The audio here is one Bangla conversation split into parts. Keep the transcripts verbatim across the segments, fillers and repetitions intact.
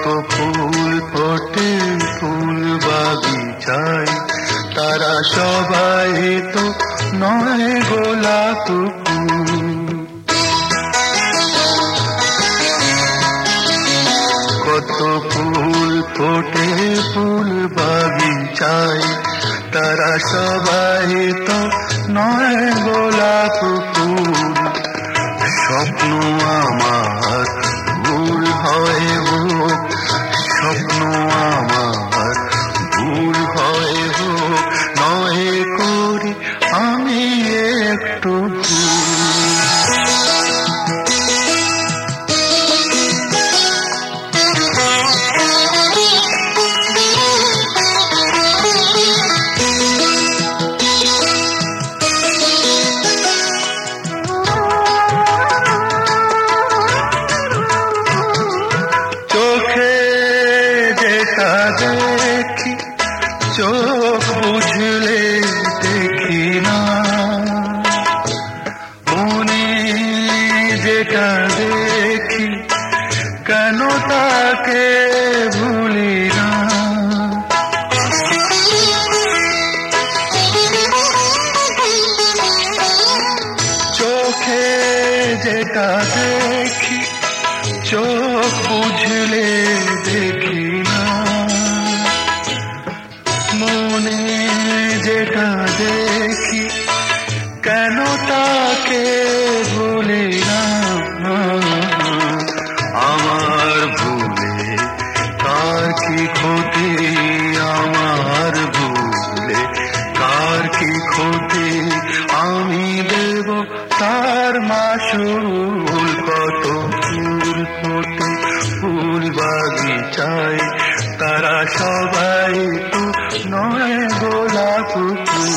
ফুল ফোটে ফুল বাগিচায়, তারা সবাই তো নয় গোলাপ ফুল। কত ফুল ফোটে ফুল বাগিচায়, তারা সবাই তো নয় গোলাপ ফুল। স্বপ্ন আমার ভুল হয় হোক, স্বপ্ন আমার ভুল হয় হোক, নয় করি আমি একটু ভুল। দেখি চোখ বুঝলে দেখি না, মনে যেটা দেখি কেন তাকে ভুলি না। চোখে যেটা দেখি চোখ বুঝলে দেখি না, মনে যেটা দেখি কেন তাকে ভুলি না। আমার ভুলে কার কি ক্ষতি, আমার ভুলে কার কি ক্ষতি, আমি দেব তার মাসুল। কত ফুল ফোটে ফুল বাগিচায়, তারা সবাই তো নয় গোলাপ ফুল।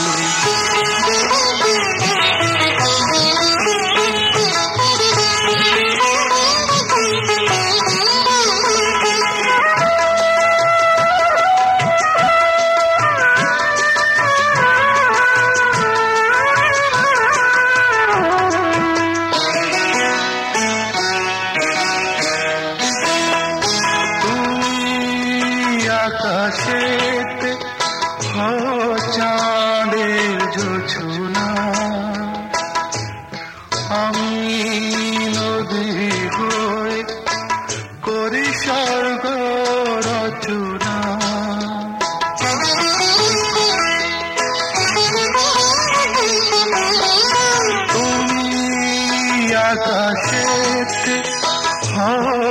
আকাশেতে হও চাঁদের জোছনা, আমি নদী হয়ে করি স্বর্গ রচনা। তুমি আকাশেতে হও